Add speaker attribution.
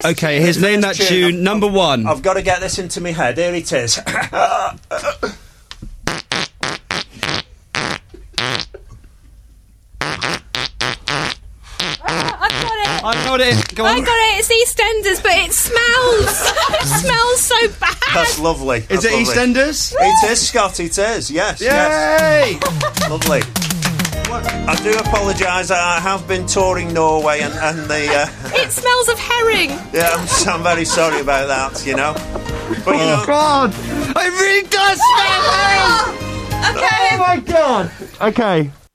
Speaker 1: Okay, here's Name That Tune, number one.
Speaker 2: I've got to get this into my head. Here it is.
Speaker 1: I've got it. Go on.
Speaker 3: I got it. It's EastEnders, but it smells. It smells so bad.
Speaker 2: That's lovely.
Speaker 1: Is it EastEnders?
Speaker 2: It is, Scott. It is. Yes.
Speaker 1: Yay!
Speaker 2: Yes. Lovely. I do apologise. I have been touring Norway, and the.
Speaker 3: It smells of herring.
Speaker 2: Yeah, I'm very sorry about that. You know. But you know.
Speaker 1: God! It really does smell.
Speaker 3: Okay.
Speaker 1: Oh my God! Okay.